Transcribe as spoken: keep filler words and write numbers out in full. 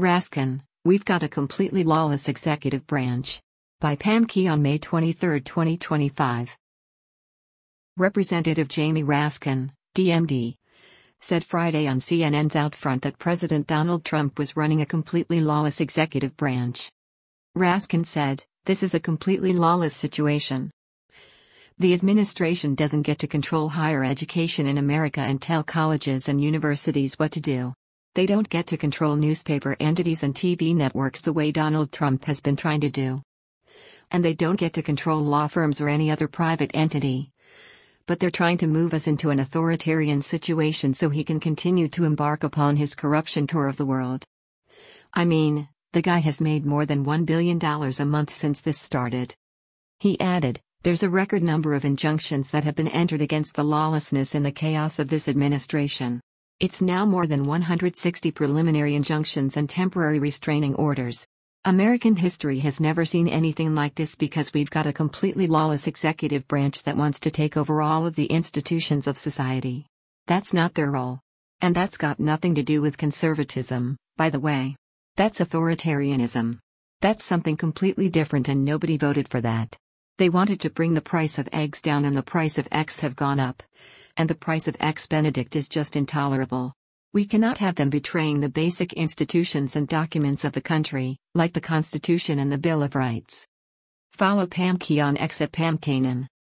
Raskin, we've got a completely lawless executive branch. By Pam Key on May twenty-third, twenty twenty-five. Representative Jamie Raskin, D M D, said Friday on C N N's Outfront that President Donald Trump was running a completely lawless executive branch. Raskin said, "This is a completely lawless situation. The administration doesn't get to control higher education in America and tell colleges and universities what to do. They don't get to control newspaper entities and T V networks the way Donald Trump has been trying to do. And they don't get to control law firms or any other private entity. But they're trying to move us into an authoritarian situation so he can continue to embark upon his corruption tour of the world. I mean, the guy has made more than one billion dollars a month since this started." He added, "There's a record number of injunctions that have been entered against the lawlessness and the chaos of this administration. It's now more than one hundred sixty preliminary injunctions and temporary restraining orders. American history has never seen anything like this because we've got a completely lawless executive branch that wants to take over all of the institutions of society. That's not their role. And that's got nothing to do with conservatism, by the way. That's authoritarianism. That's something completely different and nobody voted for that. They wanted to bring the price of eggs down and the price of X have gone up. And the price of X Benedict is just intolerable. We cannot have them betraying the basic institutions and documents of the country, like the Constitution and the Bill of Rights." Follow Pam Key on X at Pam Kanan.